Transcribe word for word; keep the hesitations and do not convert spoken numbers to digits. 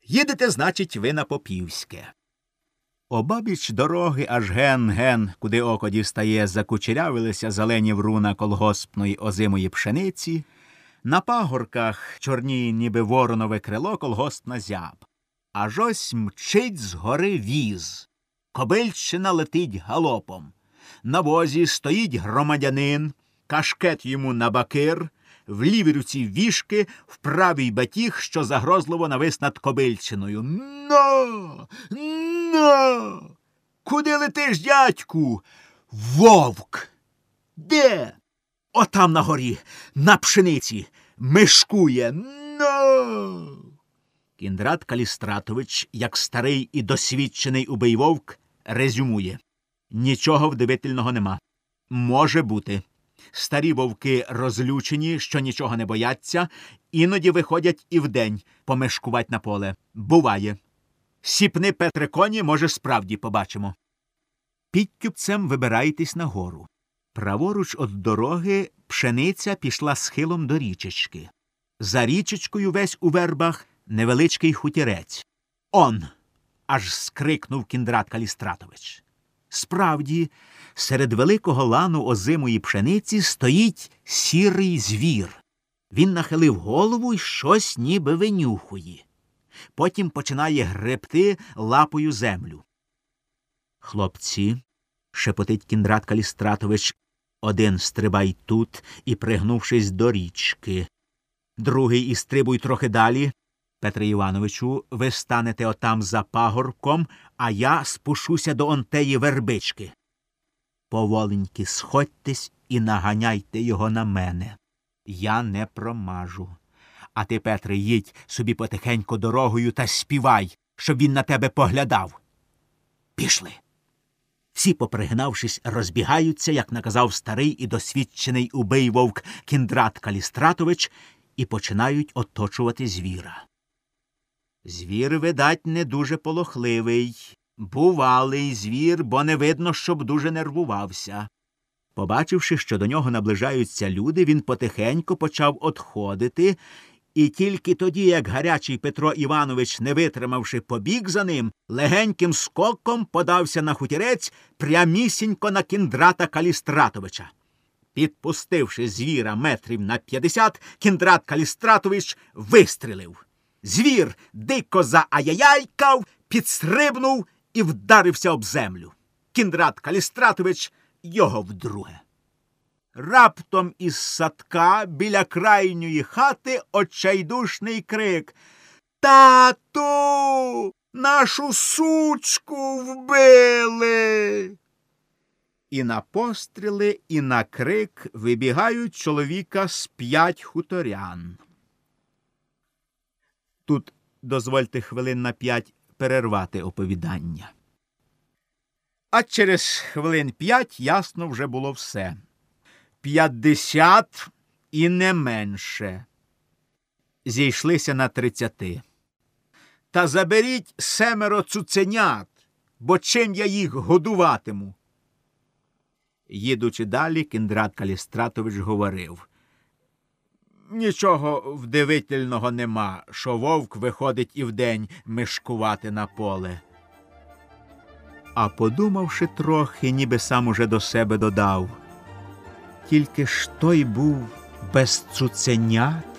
Їдете, значить, ви на Попівське. Обабіч дороги аж ген-ген, куди око дістає, закучерявилися зелені вруна колгоспної озимої пшениці. На пагорках чорніє, ніби воронове крило, колгоспна зяб. Аж ось мчить згори віз. Кобильщина летить галопом. На возі стоїть громадянин, кашкет йому на бакир, в лівій руці вішки, в правій батіг, що загрозливо навис над Кобильщиною. «Но! Но! Куди летиш, дядьку?» «Вовк!» «Де?» «Отам на горі, на пшениці, мишкує. Но!» Кіндрат Калістратович, як старий і досвідчений убий-вовк, резюмує. Нічого вдивительного нема. Може бути. Старі вовки розлючені, що нічого не бояться, іноді виходять і вдень помешкувати на поле. Буває. Сіпни, Петре, коні, може, справді побачимо. Підтюпцем вибирайтесь на гору. Праворуч від дороги пшениця пішла схилом до річечки. За річечкою весь у вербах невеличкий хутірець. «Он!» – аж скрикнув Кіндрат Калістратович. Справді, серед великого лану озимої пшениці стоїть сірий звір. Він нахилив голову й щось ніби винюхує. Потім починає гребти лапою землю. «Хлопці», – шепотить Кіндрат Калістратович, – один стрибай тут і пригнувшись до річки. Другий і стрибуй трохи далі. Петре Івановичу, ви станете отам за пагорком, а я спушуся до онтеї вербички. Поволеньки сходьтесь і наганяйте його на мене. Я не промажу. А ти, Петре, їдь собі потихеньку дорогою та співай, щоб він на тебе поглядав. Пішли. Всі, попригнавшись, розбігаються, як наказав старий і досвідчений убий-вовк Кіндрат Калістратович, і починають оточувати звіра. Звір, видать, не дуже полохливий. Бувалий звір, бо не видно, щоб дуже нервувався. Побачивши, що до нього наближаються люди, він потихеньку почав одходити, і тільки тоді, як гарячий Петро Іванович, не витримавши, побіг за ним, легеньким скоком подався на хутірець прямісінько на Кіндрата Калістратовича. Підпустивши звіра метрів на п'ятдесят, Кіндрат Калістратович вистрілив. Звір дико зааяяйкав, підстрибнув і вдарився об землю. Кіндрат Калістратович його вдруге. Раптом із садка біля крайньої хати отчайдушний крик: «Тату! Нашу сучку вбили!» І на постріли, і на крик вибігають чоловіка з п'ять хуторян. Тут дозвольте хвилин на п'ять перервати оповідання. А через хвилин п'ять ясно вже було все. П'ятдесят і не менше. Зійшлися на тридцяти. Та заберіть семеро цуценят, бо чим я їх годуватиму? Їдучи далі, Кіндрат Калістратович говорив: нічого вдивительного нема, що вовк виходить і вдень мишкувати на поле. А подумавши трохи, ніби сам уже до себе додав: тільки ж той був без цуценят.